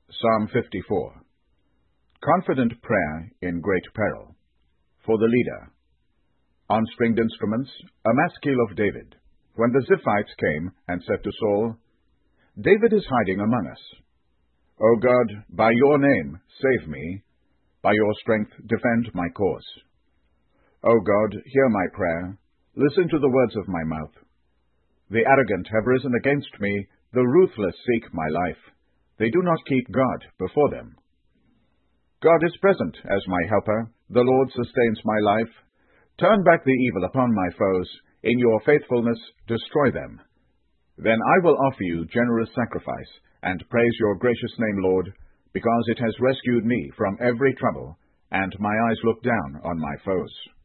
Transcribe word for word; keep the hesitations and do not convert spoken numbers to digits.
Psalm fifty-four. Confident prayer in great peril. For the leader. On stringed instruments, a maskil of David. When the Ziphites came and said to Saul, David is hiding among us. O God, by your name save me. By your strength defend my cause. O God, hear my prayer. Listen to the words of my mouth. The arrogant have risen against me. The ruthless seek my life. They do not keep God before them. God is present as my helper. The Lord sustains my life. Turn back the evil upon my foes. In your faithfulness, destroy them. Then I will offer you generous sacrifice, and praise your gracious name, Lord, because it has rescued me from every trouble, and my eyes look down on my foes.